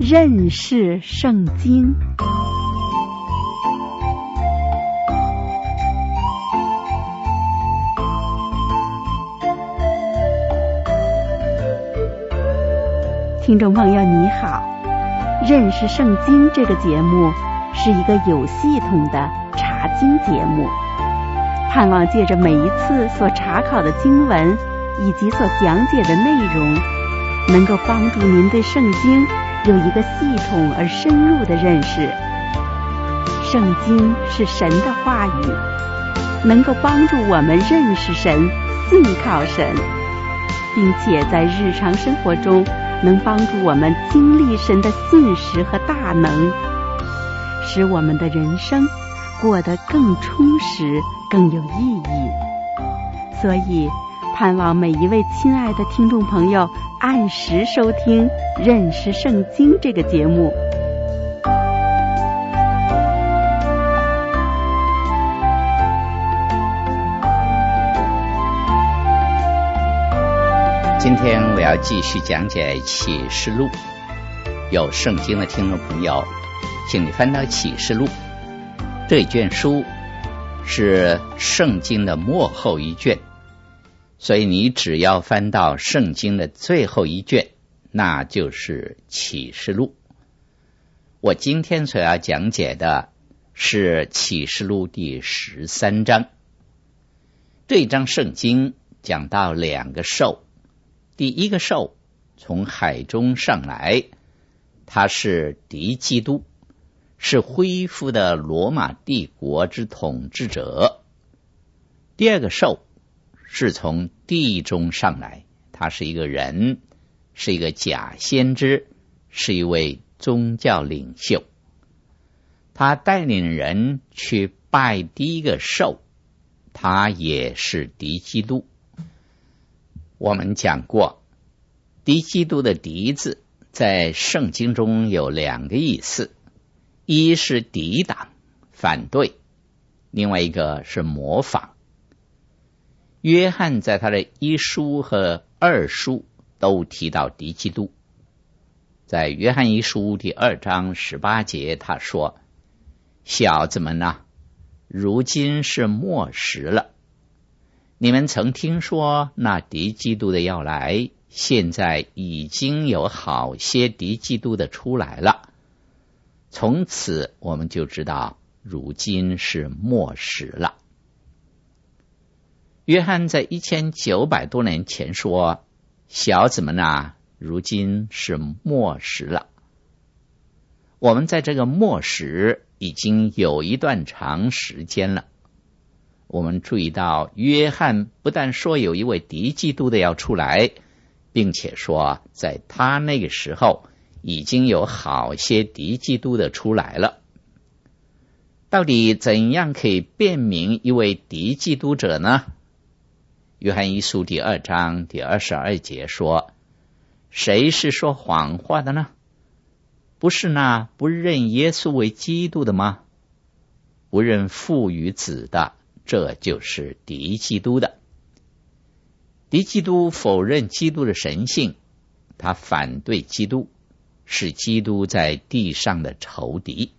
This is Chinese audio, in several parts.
认识圣经。听众朋友你好，认识圣经这个节目是一个有系统的查经节目，盼望借着每一次所查考的经文以及所讲解的内容，能够帮助您对圣经有一个系统而深入的认识。圣经是神的话语，能够帮助我们认识神、信靠神，并且在日常生活中能帮助我们经历神的信实和大能，使我们的人生过得更充实、更有意义。所以盼望每一位亲爱的听众朋友按时收听《认识圣经》这个节目。 今天我要继续讲解启示录。有圣经的听众朋友，请你翻到启示录。这一卷书是圣经的末后一卷，所以你只要翻到圣经的最后一卷，那就是启示录。我今天所要讲解的是启示录第13章。这一章圣经讲到两个兽，第一个兽从海中上来，他是敌基督，是恢复的罗马帝国之统治者。第二个兽是从地中上来，他是一个人，是一个假先知，是一位宗教领袖。他带领人去拜第一个兽，他也是敌基督。我们讲过，敌基督的敌字在圣经中有两个意思，一是抵挡、反对，另外一个是模仿。约翰在他的一书和二书都提到敌基督。在约翰一书第2章18节，他说：小子们啊，如今是末时了。你们曾听说那敌基督的要来，现在已经有好些敌基督的出来了。从此我们就知道如今是末时了。约翰在1900多年前说：小子们啊，如今是末时了。我们在这个末时已经有一段长时间了。我们注意到约翰不但说有一位敌基督的要出来，并且说在他那个时候已经有好些敌基督的出来了。到底怎样可以辨明一位敌基督者呢？约翰一书第2章第22节说：谁是说谎话的呢？不是那不认耶稣为基督的吗？不认父与子的，这就是敌基督的。敌基督否认基督的神性，他反对基督，是基督在地上的仇敌。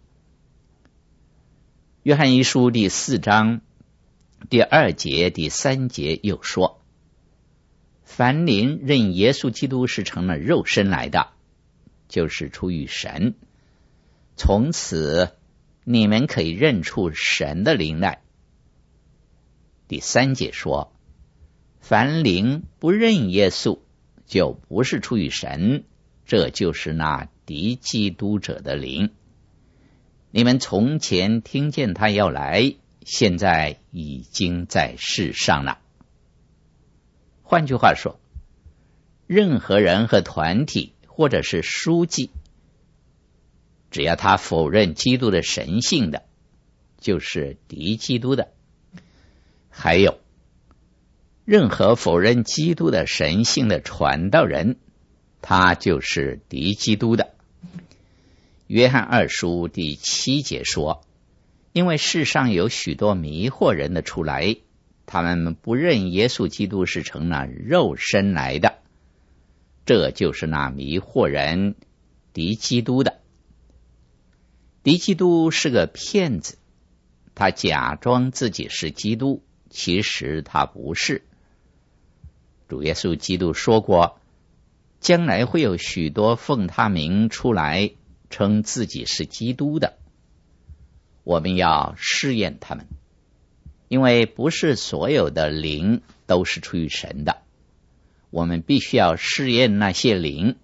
约翰一书第4章第2节第3节又说：凡灵认耶稣基督是成了肉身来的，就是出于神，从此你们可以认出神的灵来。第3节说：凡灵不认耶稣，就不是出于神，这就是那敌基督者的灵。你们从前听见他要来，现在已经在世上了。换句话说，任何人和团体或者是书记，只要他否认基督的神性的，就是敌基督的。还有任何否认基督的神性的传道人，他就是敌基督的。约翰2书第7节说：因为世上有许多迷惑人的出来，他们不认耶稣基督是成了肉身来的，这就是那迷惑人敌基督的。敌基督是个骗子，他假装自己是基督，其实他不是。主耶稣基督说过，将来会有许多奉他名出来称自己是基督的，我们要试验他们，因为不是所有的灵都是出于神的，我们必须要试验那些灵。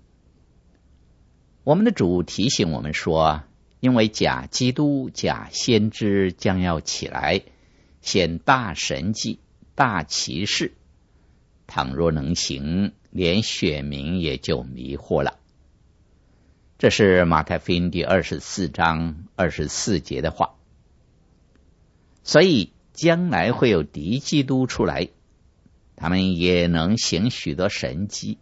我们的主提醒我们说，因为假基督、假先知将要起来，显大神迹、大奇事，倘若能行，连选民也就迷惑了。这是马太福音第24章24节的话。所以将来会有敌基督出来，他们也能行许多神迹。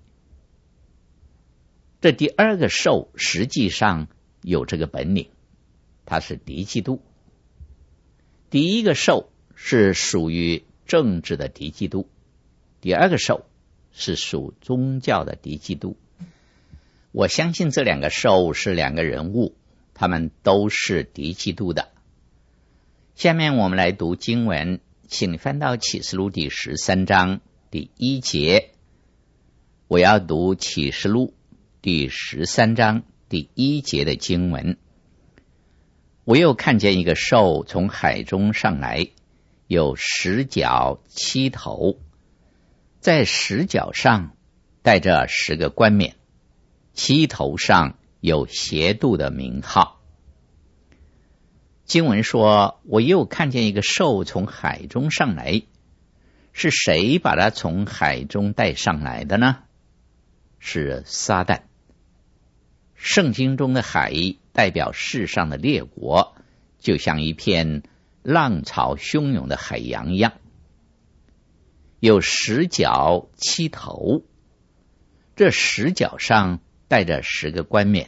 这第二个兽实际上有这个本领，它是敌基督。第一个兽是属于政治的敌基督，第二个兽是属宗教的敌基督。我相信这两个兽是两个人物，他们都是敌基督的。下面我们来读经文，请你翻到启示录第13章第1节。我要读启示录第13章第1节的经文。我又看见一个兽从海中上来，有10角7头，在10角上带着10个冠冕，7头上有邪度的名号。经文说，我又看见一个兽从海中上来，是谁把它从海中带上来的呢？是撒旦。圣经中的海代表世上的列国，就像一片浪潮汹涌的海洋一样。有10角7头，这10角上带着10个冠冕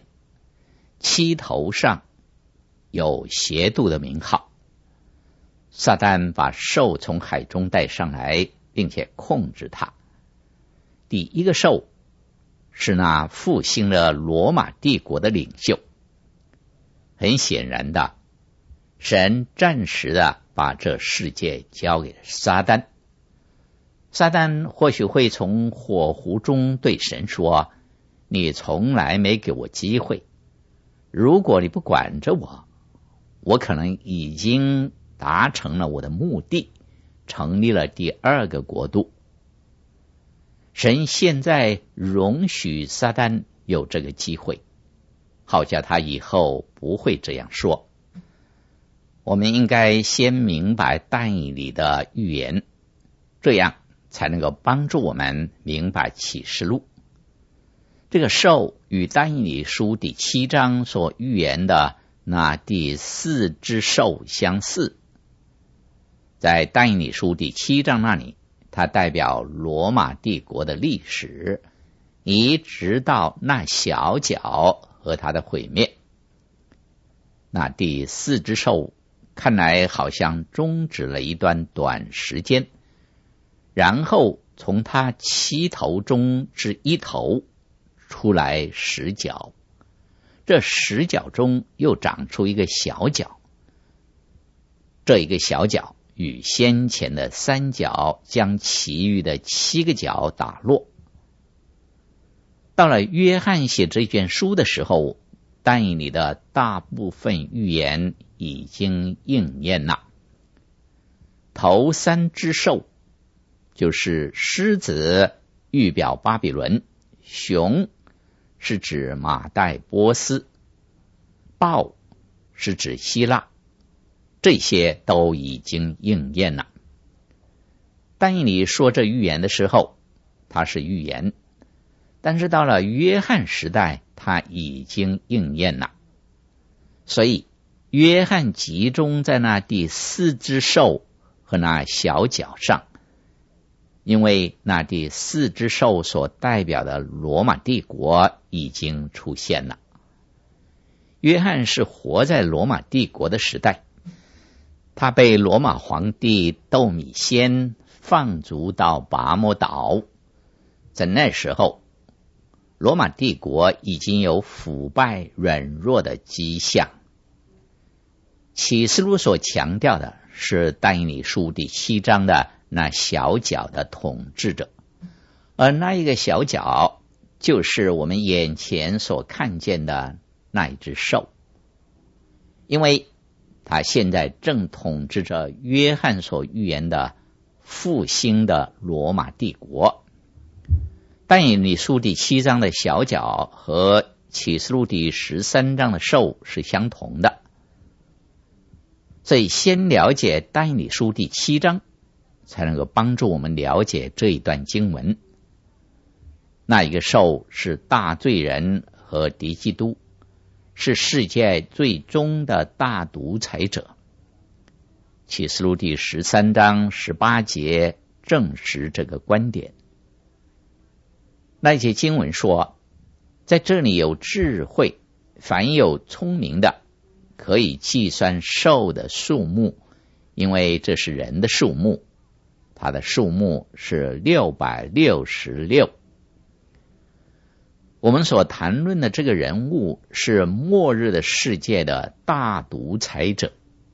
，7头上有邪度的名号。撒旦把兽从海中带上来，并且控制它。第一个兽是那复兴了罗马帝国的领袖。很显然的，神暂时的把这世界交给了撒旦。撒旦或许会从火湖中对神说，你从来没给我机会，如果你不管着我，我可能已经达成了我的目的，成立了第二个国度。神现在容许撒旦有这个机会，好叫他以后不会这样说。我们应该先明白但以理的预言，这样才能够帮助我们明白启示录。这个兽与但以理书第7章所预言的那第4只兽相似。在但以理书第7章那里，它代表罗马帝国的历史，一直到那小角和它的毁灭。那第4只兽看来好像终止了一段短时间，然后从它7头中之1头出来10角，这10角中又长出一个小角，这一个小角与先前的3角将其余的7个角打落。到了约翰写这卷书的时候，但以理的大部分预言已经应验了。头3只兽就是狮子，预表巴比伦；熊是指马代波斯；豹是指希腊。这些都已经应验了。但以理说这预言的时候，他是预言，但是到了约翰时代，他已经应验了。所以约翰集中在那第4只兽和那小角上，因为那第4只兽所代表的罗马帝国已经出现了。约翰是活在罗马帝国的时代，他被罗马皇帝窦米先放逐到拔摩岛。在那时候， 罗马帝国已经有腐败软弱的迹象。启示录所强调的是但以理书第7章的那小角的统治者，而那一个小角就是我们眼前所看见的那一只兽，因为他现在正统治着约翰所预言的复兴的罗马帝国。但以理书第7章的小角和启示录第13章的兽是相同的，所以先了解但以理书第7章，才能够帮助我们了解这一段经文。那一个兽是大罪人和敌基督，是世界最终的大独裁者。启示录第13章18节证实这个观点。那些经文说，在这里有智慧，凡有聪明的，可以计算兽的数目，因为这是人的数目，它的数目是666。我们所谈论的这个人物是末日的世界的大独裁者。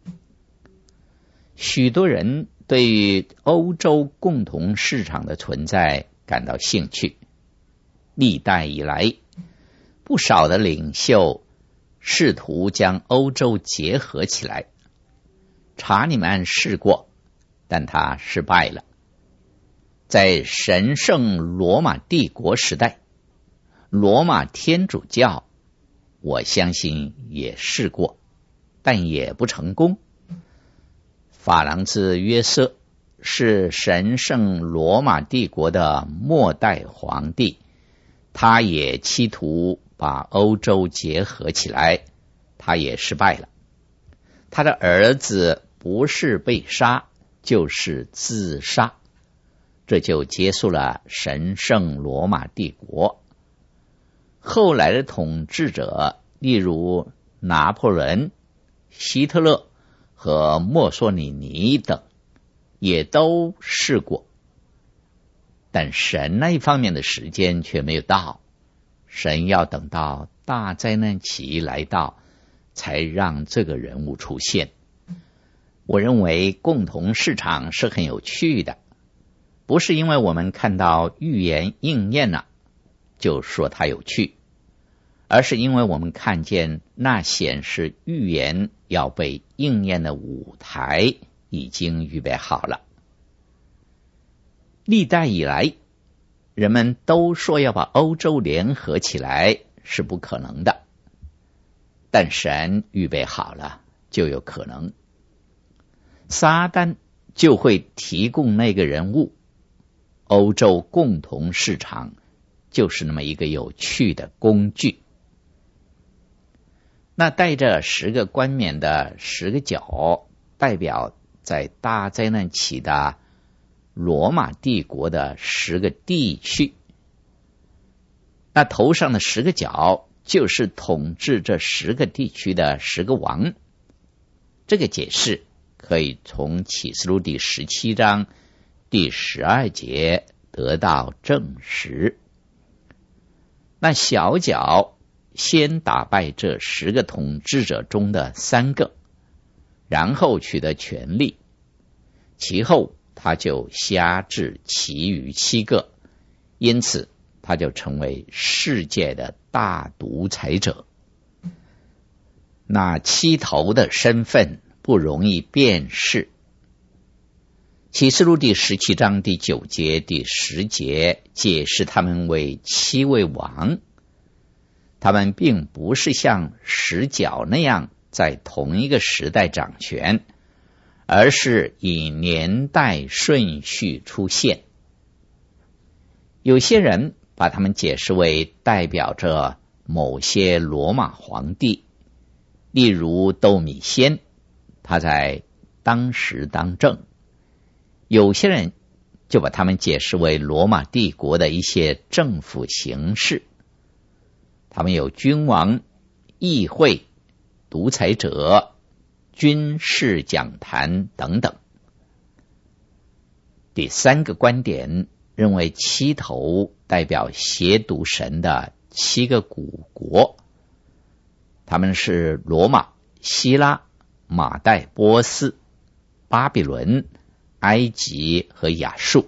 许多人对于欧洲共同市场的存在感到兴趣。历代以来，不少的领袖试图将欧洲结合起来。查理曼试过，但他失败了。在神圣罗马帝国时代，罗马天主教我相信也试过，但也不成功。法郎兹约瑟是神圣罗马帝国的末代皇帝，他也企图把欧洲结合起来，他也失败了。他的儿子不是被杀就是自杀，这就结束了神圣罗马帝国。后来的统治者，例如拿破仑、希特勒和墨索里尼等，也都试过。但神那一方面的时间却没有到，神要等到大灾难期来到，才让这个人物出现。我认为共同市场是很有趣的，不是因为我们看到预言应验了就说它有趣，而是因为我们看见那显示预言要被应验的舞台已经预备好了。历代以来，人们都说要把欧洲联合起来是不可能的，但神预备好了就有可能。撒旦就会提供那个人物，欧洲共同市场就是那么一个有趣的工具。那带着10个冠冕的10个角，代表在大灾难期的罗马帝国的10个地区。那头上的10个角就是统治这10个地区的10个王。这个解释可以从启示录第17章第12节得到证实。那小角先打败这10个统治者中的3个，然后取得权力，其后他就辖制其余7个，因此他就成为世界的大独裁者。那7头的身份不容易辨识。启示录第17章第9节第10节解释他们为7位王，他们并不是像10角那样在同一个时代掌权，而是以年代顺序出现。有些人把他们解释为代表着某些罗马皇帝，例如窦米先，他在当时当政。有些人就把他们解释为罗马帝国的一些政府形式，他们有君王、议会、独裁者、军事讲坛等等。第3个观点认为七头代表邪毒神的7个古国，他们是罗马、希腊、马代波斯、巴比伦、埃及和亚述。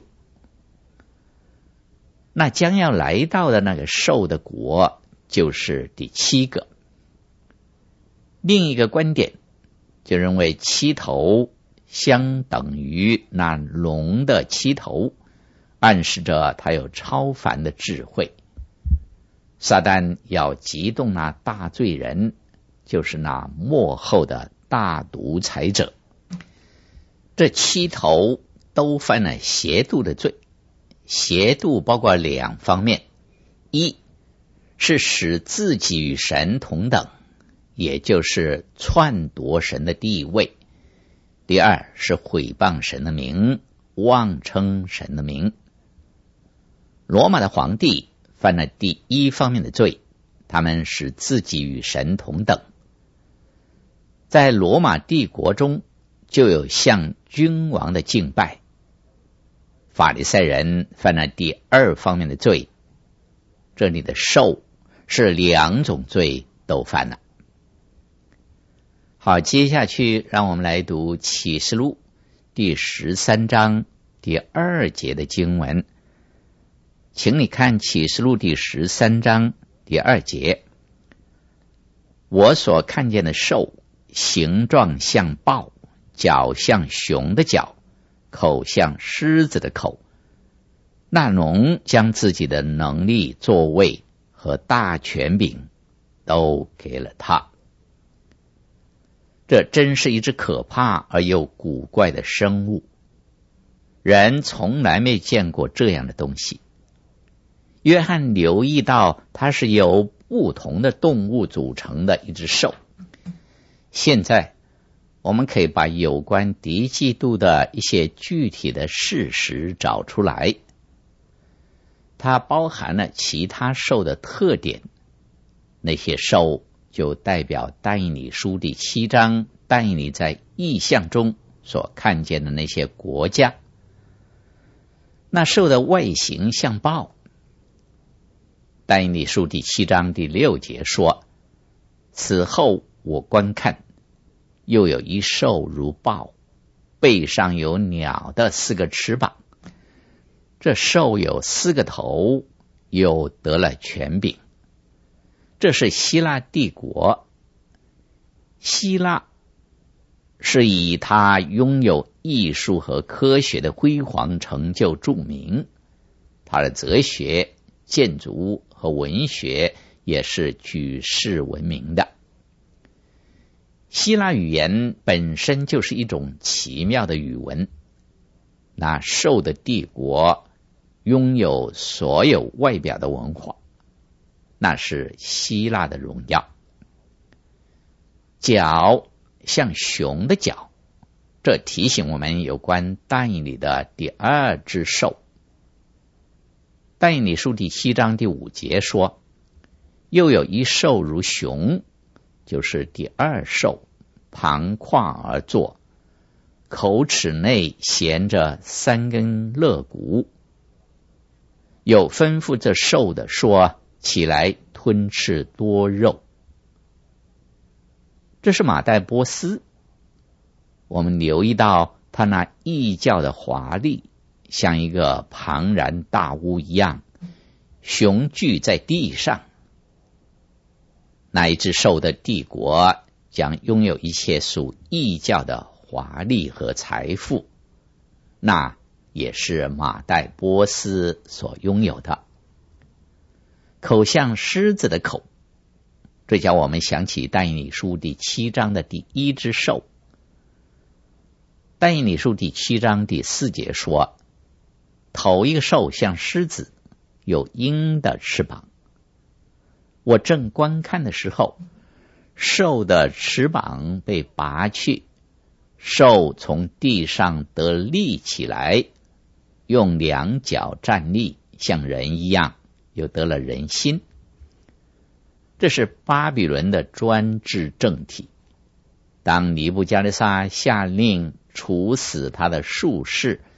那将要来到的那个兽的国就是第7个。另一个观点就认为7头相等于那龙的7头，暗示着他有超凡的智慧。撒旦要激动那大罪人，就是那末后的大独裁者。这7头都犯了邪妒的罪。邪妒包括2方面，一是使自己与神同等，也就是篡夺神的地位；第二是毁谤神的名，妄称神的名。罗马的皇帝犯了第1方面的罪，他们使自己与神同等。在罗马帝国中就有向君王的敬拜。法利赛人犯了第2方面的罪，这里的兽是2种罪都犯了。好，接下去让我们来读启示录第13章第2节的经文。请你看启示录第13章第2节，我所看见的兽，形状像豹，脚像熊的脚，口像狮子的口。那龙将自己的能力、作为和大权柄都给了他。这真是一只可怕而又古怪的生物，人从来没见过这样的东西。约翰留意到它是由不同的动物组成的一只兽。现在我们可以把有关敌基督的一些具体的事实找出来，它包含了其他兽的特点。那些兽就代表但以理书第7章但以理在异象中所看见的那些国家。那兽的外形像豹。但以理书第7章第6节说，此后我观看，又有一兽如豹，背上有鸟的4个翅膀。这兽有4个头，又得了权柄。这是希腊帝国。希腊是以它拥有艺术和科学的辉煌成就著名，它的哲学、建筑和文学也是举世闻名的。希腊语言本身就是一种奇妙的语文。那兽的帝国拥有所有外表的文化，那是希腊的荣耀。脚像熊的脚，这提醒我们有关但以理的第2只兽。但以理书第7章第5节说，又有一兽如熊，就是第2兽，旁跨而坐，口齿内衔着3根肋骨。有吩咐这兽的说，起来吞吃多肉。这是马代波斯。我们留意到他那异教的华丽，像一个庞然大物一样，雄踞在地上。那一只兽的帝国将拥有一切属异教的华丽和财富，那也是马代波斯所拥有的。口像狮子的口，这叫我们想起但以理书第7章的第1只兽。但以理书第7章第4节说，头一个兽像狮子，有鹰的翅膀。我正观看的时候，兽的翅膀被拔去，兽从地上得立起来，用2脚站立，像人一样，又得了人心。这是巴比伦的专制政体。当尼布加利撒下令处死他的术士，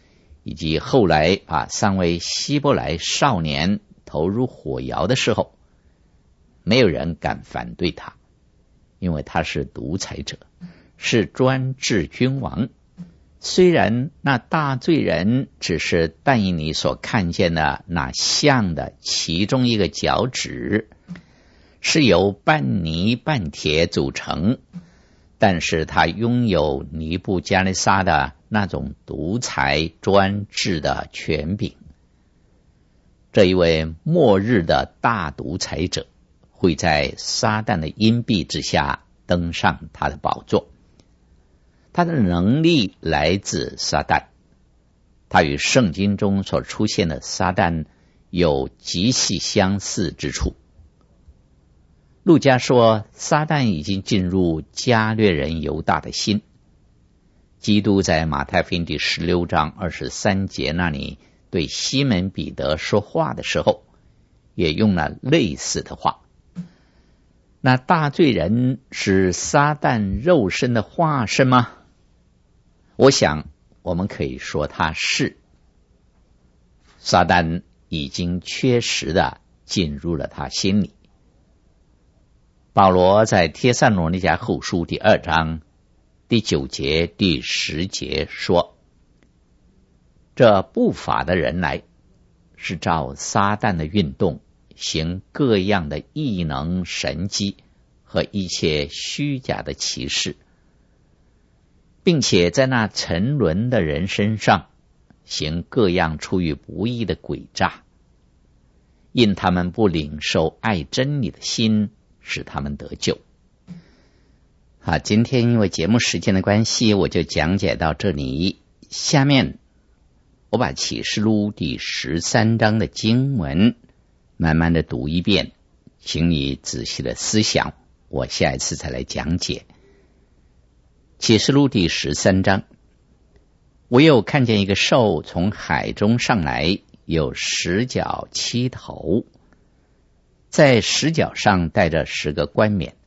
以及后来把3位希伯来少年投入火窑的时候，没有人敢反对他，因为他是独裁者，是专制君王。虽然那大罪人只是但以理所看见的那像的其中一个脚趾，是由半泥半铁组成，但是他拥有尼布加内撒的那种独裁专制的权柄。这一位末日的大独裁者会在撒旦的荫庇之下登上他的宝座。他的能力来自撒旦，他与圣经中所出现的撒旦有极其相似之处。路加说，撒旦已经进入加略人犹大的心。基督在马太福音第16章23节那里对西门彼得说话的时候，也用了类似的话。那大罪人是撒旦肉身的化身吗？我想我们可以说他是。撒旦已经确实的进入了他心里。保罗在帖撒罗尼迦后书第2章第9节第10节说，这不法的人来，是照撒旦的运动，行各样的异能神迹和一切虚假的奇事，并且在那沉沦的人身上行各样出于不义的诡诈，因他们不领受爱真理的心，使他们得救。好，今天因为节目时间的关系，我就讲解到这里。下面我把启示录第13章的经文慢慢的读一遍，请你仔细的思想，我下一次再来讲解。启示录第13章，我又看见一个兽从海中上来，有10角7头，在10角上带着10个冠冕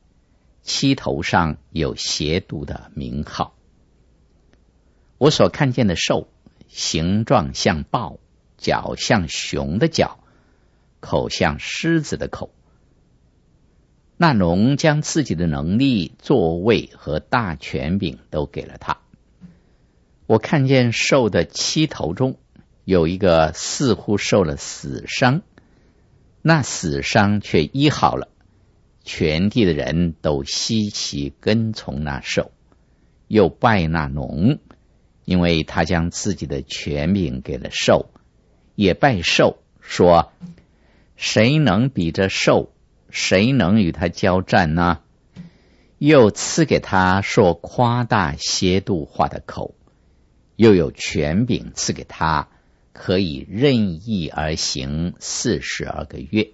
，7头上有邪毒的名号。我所看见的兽，形状像豹，脚像熊的脚，口像狮子的口。那龙将自己的能力、座位和大权柄都给了他。我看见兽的7头中有一个似乎受了死伤，那死伤却医好了，全地的人都稀奇跟从那兽，又拜那龙，因为他将自己的权柄给了兽，也拜兽，说，谁能比这兽？谁能与他交战呢？又赐给他说夸大邪妒话的口，又有权柄赐给他，可以任意而行42个月。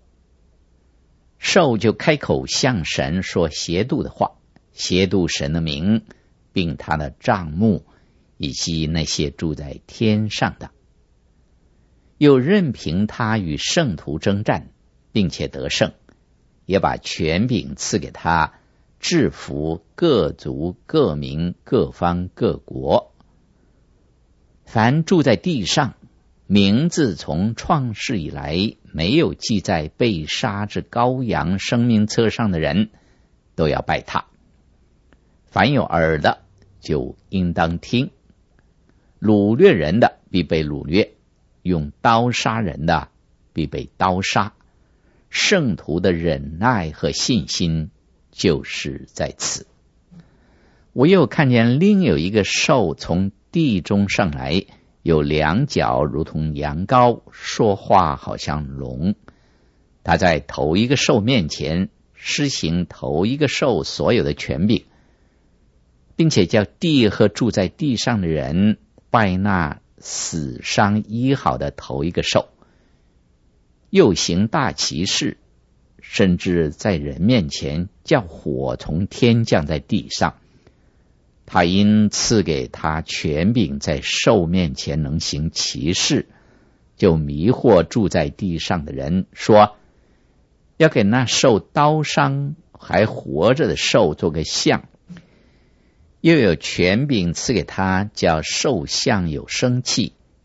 兽就开口向神说邪妒的话，邪妒神的名，并他的帐幕，以及那些住在天上的。又任凭他与圣徒征战，并且得胜，也把权柄赐给他，制服各族各民各方各国。凡住在地上，名字从创世以来没有记在被杀之羔羊生命册上的人，都要拜他。凡有耳的就应当听。掳掠人的必被掳掠，用刀杀人的必被刀杀。圣徒的忍耐和信心就是在此。我又看见另有一个兽从地中上来，有2角如同羊羔，说话好像龙。他在头一个兽面前施行头一个兽所有的权柄，并且叫地和住在地上的人拜那死伤医好的头一个兽，又行大奇事，甚至在人面前叫火从天降在地上。他因赐给他权柄在兽面前能行奇事，就迷惑住在地上的人，说要给那受刀伤还活着的兽做个像，又有权柄赐给他，叫兽像有生气，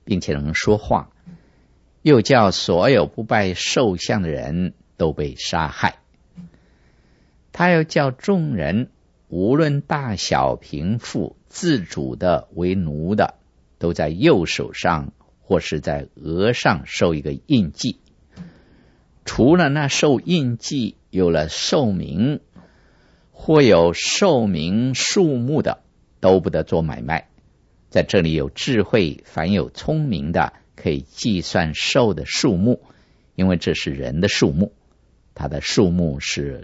并且能说话，又叫所有不拜兽像的人都被杀害。他又叫众人无论大小贫富，自主的为奴的，都在右手上或是在额上受一个印记。除了那受印记有了寿名或有寿名数目的，都不得做买卖。在这里有智慧，凡有聪明的，可以计算寿的数目，因为这是人的数目，它的数目是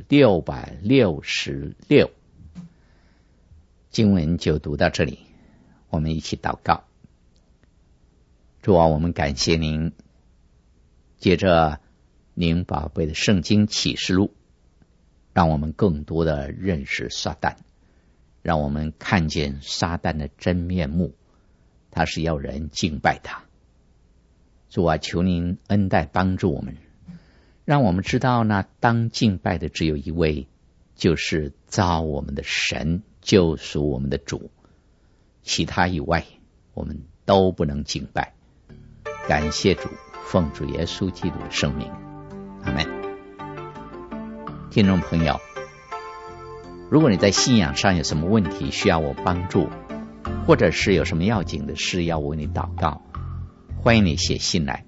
666。经文就读到这里，我们一起祷告。主啊，我们感谢您，借着您宝贝的圣经启示录，让我们更多的认识撒旦，让我们看见撒旦的真面目，他是要人敬拜他。主啊，求您恩待帮助我们，让我们知道那当敬拜的只有一位，就是造我们的神，救赎我们的主，其他以外我们都不能敬拜。感谢主，奉主耶稣基督的圣名，阿们。听众朋友，如果你在信仰上有什么问题需要我帮助，或者是有什么要紧的事要我为你祷告，欢迎你写信来。